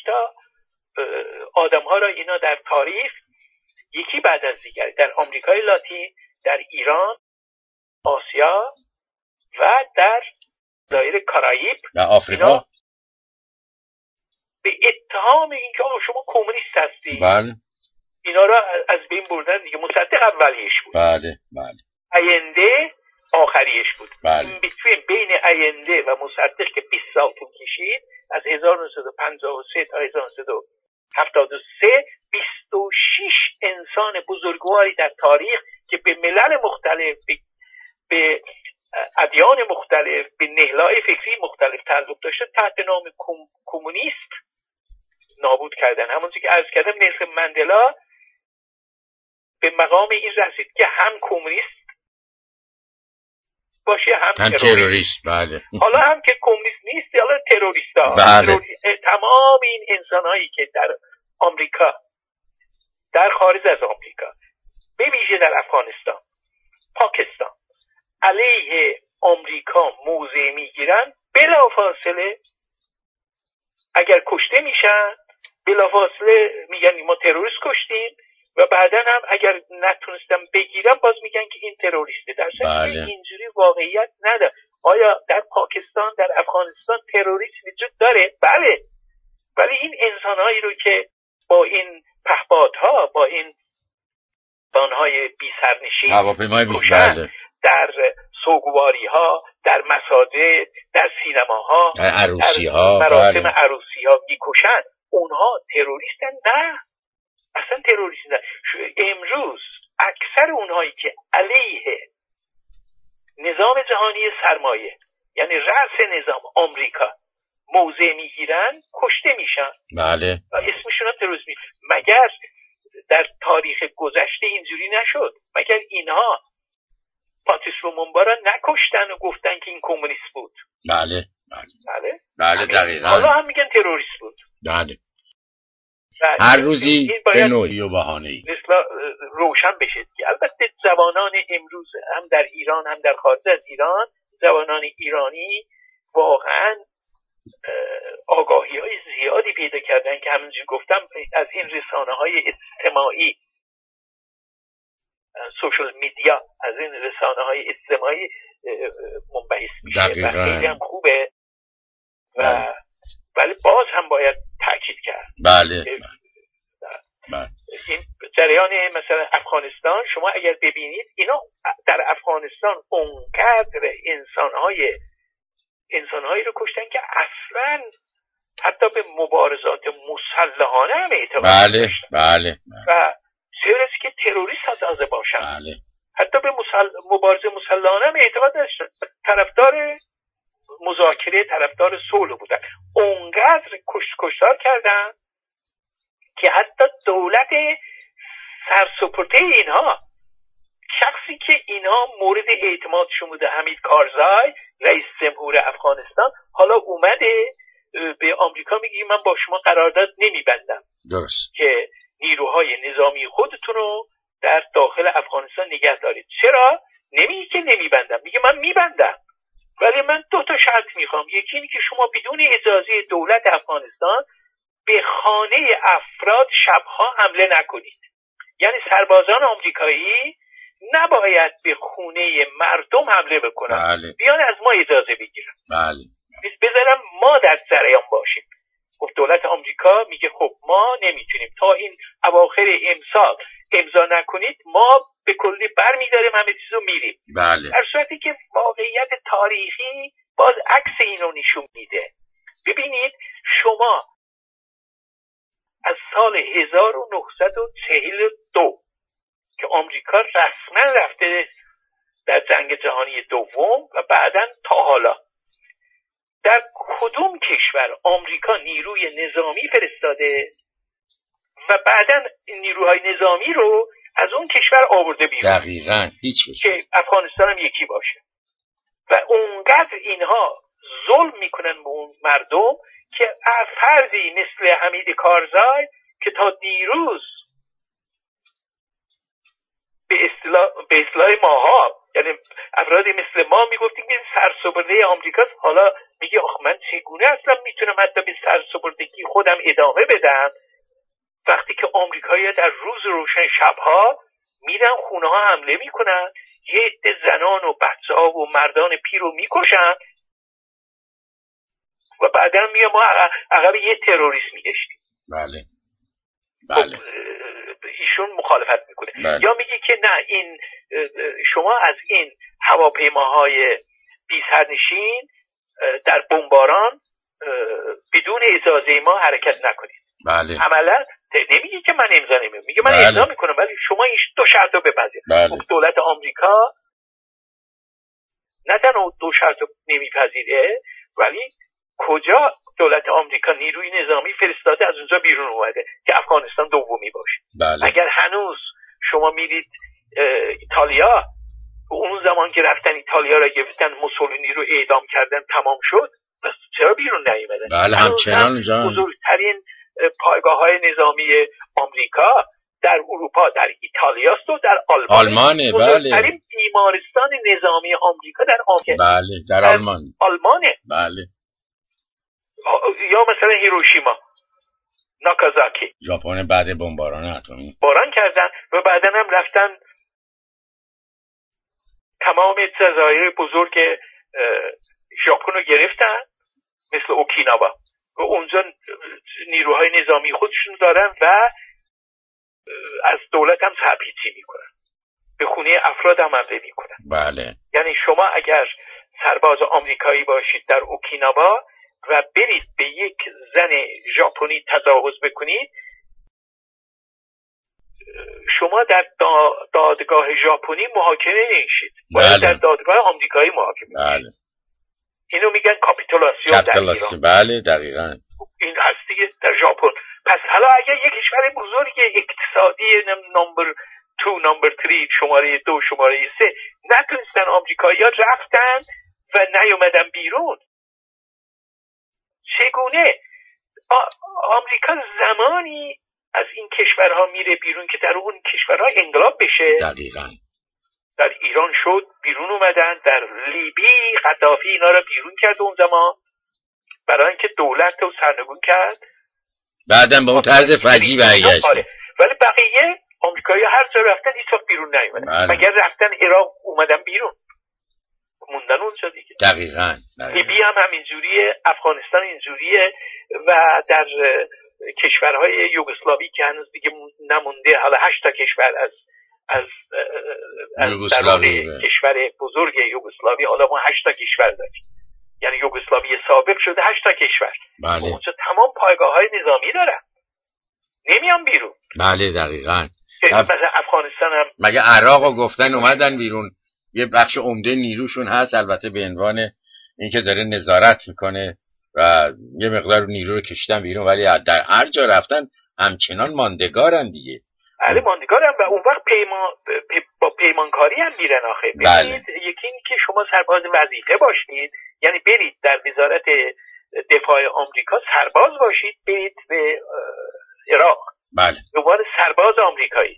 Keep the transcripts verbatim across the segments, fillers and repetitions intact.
تا آدم ها را اینا در تاریخ یکی بعد از دیگر در آمریکای لاتین، در ایران، آسیا و در دایره کارائیب و آفریقا به اتهام اینکه شما کمونیست هستی، بله، اینا را از بین بردن دیگه. مصدق اولیش بود، بله بله، آینده آخریش بود. بله. این بیتوین بین آینده و مصدق که بیست سال طول کشید، از هزار و نهصد و پنجاه و سه تا هزار و نهصد و هفتاد و سه، بیست و شش انسان بزرگواری در تاریخ که به ملل مختلف، به, به ادیان مختلف، به نهل‌های فکری مختلف تعلق داشته، تحت نام کمونیست نابود کردن. همونطور که عرض کردم نلسون مندلا به مقام این رسید که هم کمونیست باشه هم, هم تروریست. تروریست. بله. حالا هم که کمونیست نیست، حالا تروریست ها. بله. تروریست. تمام این انسان هایی که در آمریکا، در خارج از آمریکا، به ویژه در افغانستان، پاکستان، علیه آمریکا موضع میگیرن، بلافاصله اگر کشته میشن بلافاصله میگن ما تروریست کشتیم و بعدا هم اگر نتونستم بگیرم باز میگن که این تروریسته. در صورتی بله. اینجوری واقعیت نداره. آیا در پاکستان، در افغانستان تروریسم وجود داره؟ بله. ولی این انسانهایی رو که با این پهپادها، با این بانهای بی سرنشین هواپیمای کشن، در سوگواری ها، در مساجد، در سینماها، در عروسی ها، در مراسم بله. عروسی ها میکشن، اونها تروریستن؟ نه، اصلا تروریست نه. امروز اکثر اونهایی که علیه نظام جهانی سرمایه، یعنی رأس نظام آمریکا، موضع میگیرن، کشته میشن. بله. اسمشون هم تروریست می. مگر در تاریخ گذشته اینجوری نشد؟ مگر اینها پاتریس لومومبا را نکشتن و گفتن که این کمونیست بود؟ بله بله بله بله دقیقاً. حالا هم میگن تروریست بود. بله. هر روزی به نوعی و بهانه‌ای مثلا روشن بشه که البته جوانان امروز هم در ایران هم در خارج از ایران، جوانان ایرانی واقعا آگاهی های زیادی پیدا کردن که همونجور گفتم از این رسانه های اجتماعی، سوشال میدیا، از این رسانه های اجتماعی منبعث میشه و خیلی هم خوبه و ولی باز هم باید تاکید کرد. بله. بله. این جریان مثلا افغانستان، شما اگر ببینید اینا در افغانستان اونقدر انسانهای انسانهایی رو کشتن که اصلا حتی به مبارزات مسلحانه هم اعتقاد بله داشتن. بله و سیرس که تروریست تازه باشن. بله. حتی به مسل... مبارزه مسلحانه هم اعتقاد داشتن، طرفدار مذاکره، طرفدار صلح بودن. اونقدر کش کشتار کردن که حتی دولت سرسپرده اینها، شخصی که اینها مورد اعتمادشون بوده، حمید کارزای، رئیس جمهور افغانستان، حالا اومده به آمریکا میگه من با شما قرارداد نمیبندم. درست. که نیروهای نظامی خودتون رو در داخل افغانستان نگه دارید. چرا؟ نمیگه که نمیبندم، میگه من میبندم، ولی من دو تا شرط میخوام. یکی اینه که شما بدون اجازه دولت افغانستان به خانه افراد شبها حمله نکنید. یعنی سربازان آمریکایی نباید به خونه مردم حمله بکنن. بله. بیان از ما اجازه بگیرن. بله. بذارم ما در جریان باشیم. گفت دولت آمریکا میگه خب ما نمیتونیم تا این اواخر امسال امضا نکنید، ما به کلی برمیداریم همه چیزو میریم. بله. در صورتی که واقعیت تاریخی باز عکس اینو نشون میده. ببینید شما از سال هزار و نهصد و چهل و دو که آمریکا رسما رفته در جنگ جهانی دوم و بعداً تا حالا، در کدوم کشور آمریکا نیروی نظامی فرستاده و بعداً نیروهای نظامی رو از اون کشور آورده بیرون؟ دقیقاً هیچ که افغانستان هم یکی باشه. و اونقدر اینها ظلم میکنن به اون مردم که فردی مثل حمید کارزای که تا دیروز به اصطلاح به اصطلاح ماها یعنی افرادی مثل ما میگفتیم که سرسپرده آمریکاست، حالا میگه آخ من چگونه اصلا میتونم حتی به سرسپردگی خودم ادامه بدم وقتی که آمریکایی‌ها در روز روشن شبها میرن خونه ها حمله میکنن، یه عده زنان و بچه‌ها و مردان پیر رو میکشن و بعدا میگه ما عقب یه تروریست میگشتیم. بله بله. ایشون مخالفت میکنه. بله. یا میگه که نه، این شما از این هواپیماهای بی سرنشین در بمباران بدون اجازه ما حرکت نکنید. بله. عملا نمیگه که من امضا نمیکنم، میگه من بله. امضا میکنم ولی شما این دو شرط رو بپذیرید. بله. دولت آمریکا نه تنها دو شرط رو نمیپذیره، ولی کجا دولت آمریکا نیروی نظامی فرستاده از اونجا بیرون اومده که افغانستان دومی باشه. بله. اگر هنوز شما میرید ایتالیا، اون زمان که رفتن ایتالیا را گرفتن موسولینی رو اعدام کردن تمام شد، بس چرا بیرون نیومدن؟ بله همچنان جان. بزرگترین پایگاه‌های نظامی آمریکا در اروپا در ایتالیاست و در آلمان. آلمانه. بله. بزرگترین بیمارستان نظامی آمریکا در آمریکا. بله در, در آلمان. آلمانه. بله. یا مثلا هیروشیما، ناکازاکی. ژاپن بعد بمباران اتمی باران کردن و بعداً هم رفتن تمام جزایر بزرگ ژاپن رو گرفتن مثل اوکیناوا و اونجا نیروهای نظامی خودشون دارن و از دولت هم سرپیچی میکنن، به خونه افراد هم حمله میکنن. بله. یعنی شما اگر سرباز آمریکایی باشید در اوکیناوا و برید به یک زن ژاپنی تجاوز بکنید، شما در دادگاه ژاپنی محاکمه نمیشید، باید در دادگاه آمریکایی محاکمه. بله. اینو میگن کاپیتولاسیون در ایران. بله دقیقاً. این هست دیگه در ژاپن. پس حالا اگر یک کشور بزرگ اقتصادی نمبر دو نمبر سه شماره دو شماره سه نتونستن، آمریکایی‌ها رفتن و نیومدن بیرون، چگونه آمریکا زمانی از این کشورها میره بیرون که در اون کشورها انقلاب بشه؟ دقیقاً. در ایران شد بیرون اومدن، در لیبی قذافی اینا رو بیرون کرد اون زمان برای اینکه دولت رو سرنگون کرد، بعدم به اون طرز فجی برگشت. آره. ولی بقیه آمریکایی هر جا رفتن هیچ وقت بیرون نیومدن. مگر رفتن عراق اومدن بیرون، موندن اونجا دیگه. دقیقاً. لیبی هم همینجوریه، افغانستان اینجوریه و در کشورهای یوگسلاوی که هنوز دیگه نمونده، حالا هشت تا کشور از از از درون کشور بزرگ یوگسلاوی، حالا ما هشت تا کشور داریم، یعنی یوگسلاوی سابق شده هشت تا کشور. بله. اونجا تمام پایگاه‌های نظامی دارن، نمیان بیرون. بله دقیقاً. مثلا افغانستان هم مگه عراقو گفتن اومدن بیرون، یه بخش عمده نیروشون هست، البته به عنوان اینکه داره نظارت میکنه و یه مقدار نیرو رو کشیدن بیرون، ولی در هر جا رفتن همچنان ماندگارن دیگه. بله ماندگارن و اون وقت پیمان با پیمانکاری هم میرن آخه. ببینید یکی این که شما سرباز وظیفه باشید، یعنی برید در وزارت دفاع آمریکا سرباز باشید، برید به عراق. بله. به عنوان سرباز آمریکایی.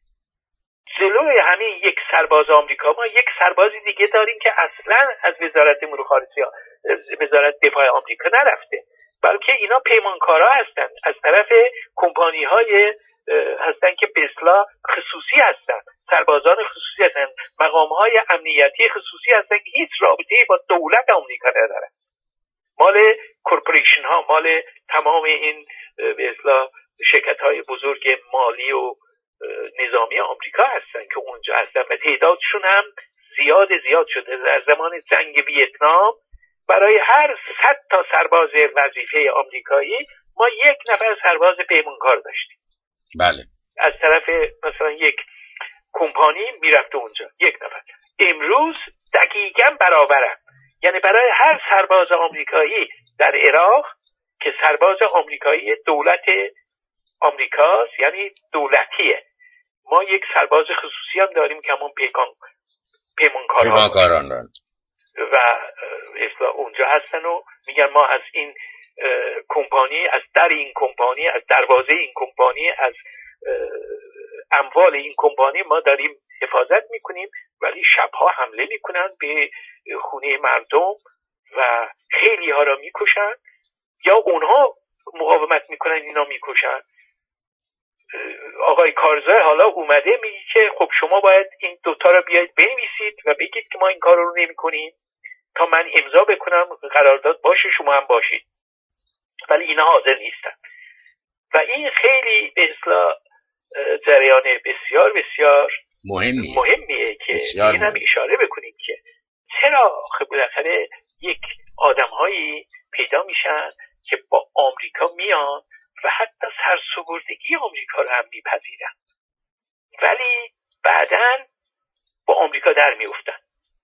جلوی همین یک سرباز آمریکا ما یک سربازی دیگه داریم که اصلا از وزارت امور خارجه وزارت دفاع آمریکا نرفته، بلکه اینا پیمانکارا هستن، از طرف کمپانی های هستن که به اصطلاح خصوصی هستن، سربازان خصوصی هستن، مقام های امنیتی خصوصی هستن که هیچ رابطه‌ای با دولت آمریکا ندارن، مال کورپوریشن ها، مال تمام این به اصطلاح شرکت های بزرگ مالی و نظامی آمریکا هستن که اونجا هستن و تعدادشون هم زیاد زیاد شده. در زمان جنگ ویتنام برای هر صد تا سرباز وظیفه آمریکایی ما یک نفر سرباز پیمانکار داشتیم. بله. از طرف مثلا یک کمپانی میرفته اونجا یک نفر. امروز دقیقاً برابرن، یعنی برای هر سرباز آمریکایی در عراق که سرباز آمریکایی دولت آمریکاست، یعنی دولتیه، ما یک سرباز خصوصی هم داریم که همون پیکان پیمانکاران و اصلا اونجا هستن و میگن ما از این کمپانی، از در این کمپانی، از دروازه این کمپانی، از اموال این کمپانی ما داریم حفاظت میکنیم، ولی شبها حمله میکنن به خونه مردم و خیلی ها را میکشن یا اونها مقاومت میکنن اینا میکشن. آقای کارزای حالا اومده میگه که خب شما باید این دوتا را بیاید بنویسید و بگید که ما این کار رو نمی کنیم تا من امضا بکنم قرارداد باشه شما هم باشید، ولی اینا حاضر نیستن و این خیلی به اصطلاح جریان بسیار بسیار مهمیه, مهمیه که این هم اشاره بکنیم که چرا خب بالاخره یک آدم هایی پیدا میشن که با آمریکا میان و حتی سرسپردگی آمریکا رو هم میپذیرن ولی بعداً با آمریکا در میافتن،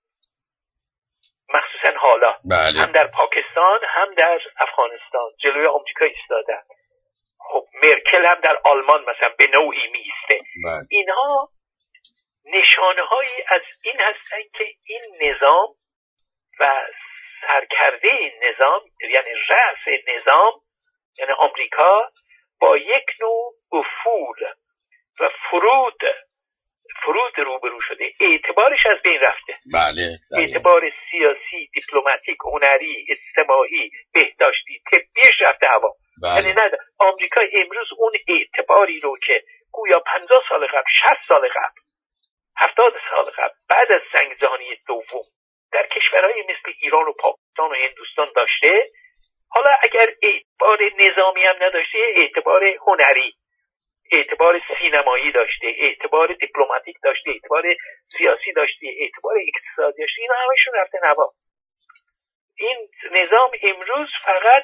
مخصوصا حالا بله. هم در پاکستان هم در افغانستان جلوی آمریکا ایستادن. خب مرکل هم در آلمان مثلا به نوعی میسته. بله. اینها نشانه هایی از این هستن که این نظام و سرکرده این نظام یعنی رأس نظام یعنی آمریکا با یک نوع افول و فرود فرود روبرو شده، اعتبارش از بین رفته. بله. اعتبار سیاسی، دیپلماتیک، هنری، اجتماعی، بهداشتی، طبیش رفته هوا. بله. یعنی نه آمریکا امروز اون اعتباری رو که گویا پنجاه سال قبل، شصت سال قبل، هفتاد سال قبل بعد از جنگ جهانی دوم در کشورهای مثل ایران و پاکستان و هندوستان داشته، حالا اگر اعتبار نظامی هم نداشته، اعتبار هنری، اعتبار سینمایی داشته، اعتبار دیپلماتیک داشته، اعتبار سیاسی داشته، اعتبار اقتصادی داشته، اینا همشون رفته نوا. این نظام امروز فقط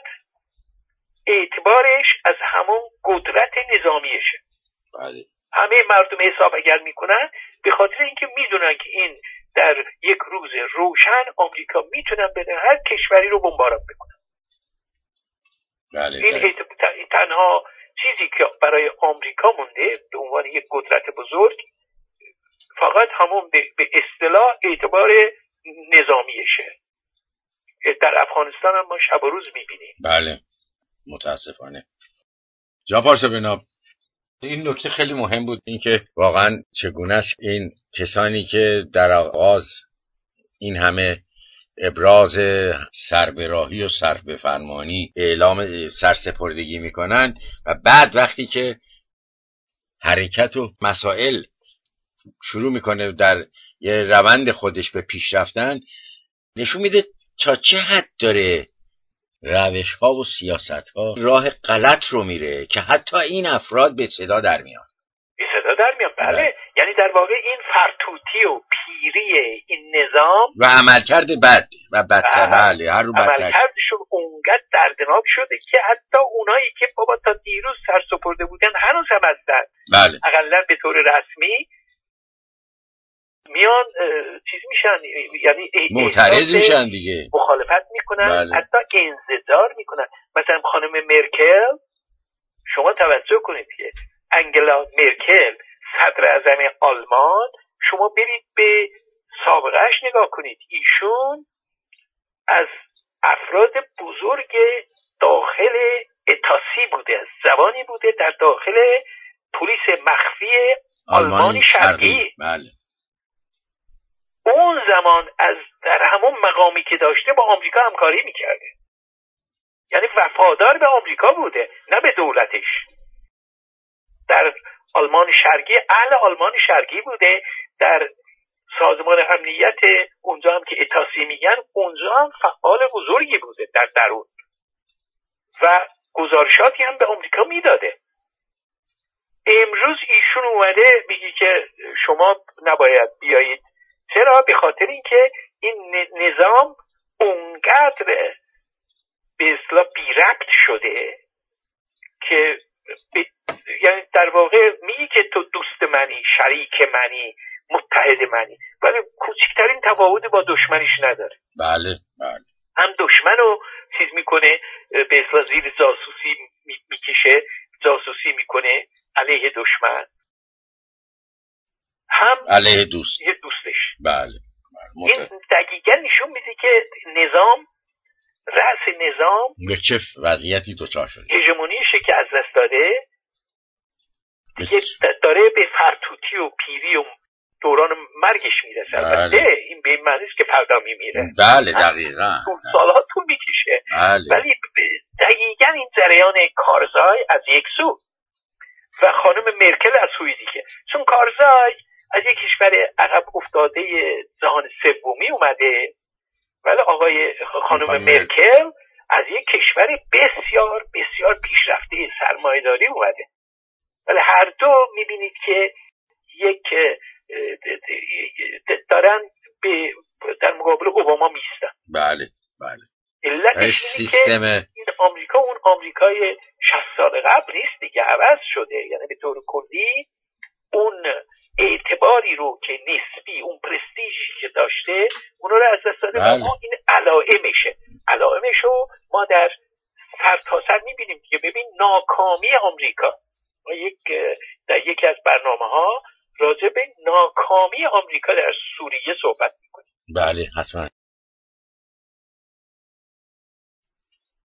اعتبارش از همون قدرت نظامیشه. بله. همه مردم حساب اگر میکنن به خاطر اینکه میدونن که این در یک روز روشن آمریکا میتونن به هر کشوری رو بمباران بکنن. بله. این بله. تنها چیزی که برای آمریکا مونده به عنوان یک قدرت بزرگ فقط همون به اصطلاح اعتبار نظامیشه. در افغانستان هم ما شب و روز میبینیم. بله متاسفانه. جعفر صبحناب، این نکته خیلی مهم بود، اینکه واقعا چگونه است این کسانی که در آغاز این همه ابراز سربراهی و سربفرمانی اعلام سرسپردگی میکنن و بعد وقتی که حرکت و مسائل شروع میکنه در یه روند خودش به پیش رفتن، نشون میده تا چه حد داره روش ها و سیاست ها راه غلط رو میره که حتی این افراد به صدا در میان. به صدا در میان بله. بله. یعنی در واقع این فرتوتی و پیری این نظام و عملکرد بد و بدتر بله هر رو بدتر عملکردشون اونقدر دردناک شده که حتی اونایی که بابا تا دیروز سرسپرده بودن هنوز هم هستن. بله. اقلا به طور رسمی میان چیز میشن، یعنی معترض میشن دیگه، مخالفت میکنن. بله. حتی انزجار میکنن. مثلا خانم مرکل، شما توجه کنید که انگلا مرکل صدر اعظم آلمان، شما برید به سابقهش نگاه کنید، ایشون از افراد بزرگ داخل اتاسی بوده، از زبانی بوده در داخل پلیس مخفی آلمانی شرقی. بله. اون زمان از در همون مقامی که داشته با آمریکا همکاری میکرده، یعنی وفادار به آمریکا بوده نه به دولتش. در آلمان شرقی اهل آلمان شرقی بوده، در سازمان امنیت اونجا هم که اتاسی میگن اونجا هم فعال بزرگی بوده در درون و گزارشاتی هم به آمریکا میداده. امروز ایشون اومده میگه که شما نباید بیایید. چرا؟ به خاطر اینکه این نظام اونقدر به اصطلاح بی ربط شده که ب... یعنی در واقع میگی که تو دوست منی، شریک منی، متحد منی، ولی کوچکترین تفاوت با دشمنیش نداره. بله بله. هم دشمن رو چیز میکنه، به اصطلاح زیر جاسوسی میکشه، جاسوسی میکنه علیه دشمن، هم علیه دوست دوستش. بله. این دقیقا نشون میده که نظام، رأس نظام به چه وضعیتی دچار شده، هژمونیش که از دست داده، دیگه داره به فرتوتی و پیری و دوران مرگش میرسه. البته این به این معنی است که فردا میمیره. بله دقیقاً. سالها طول میکشه. بله. ولی دقیقاً این جریان کارزای از یک سو و خانم مرکل از سوی دیگه، چون کارزای از یک کشور عقب افتاده جهان سومی اومده، ولی آقای خانم مرکل از یک کشور بسیار بسیار پیشرفته سرمایه‌داری اومده. ولی هر دو میبینید که یک دارن به در مقابل اوباما میستن. بله بله. علتش سیستم این آمریکا اون آمریکای شصت سال قبل نیست دیگه، عوض شده. یعنی به طور کلی اون اعتباری رو که نسبی، اون پرستیژی که داشته اون رو از دست داده. و ما این علائمشه علائمش رو ما در سر تا سر میبینیم که ببین ناکامی آمریکا. ما یک در یکی از برنامه ها راجع به ناکامی آمریکا در سوریه صحبت میکنیم. بله حتما.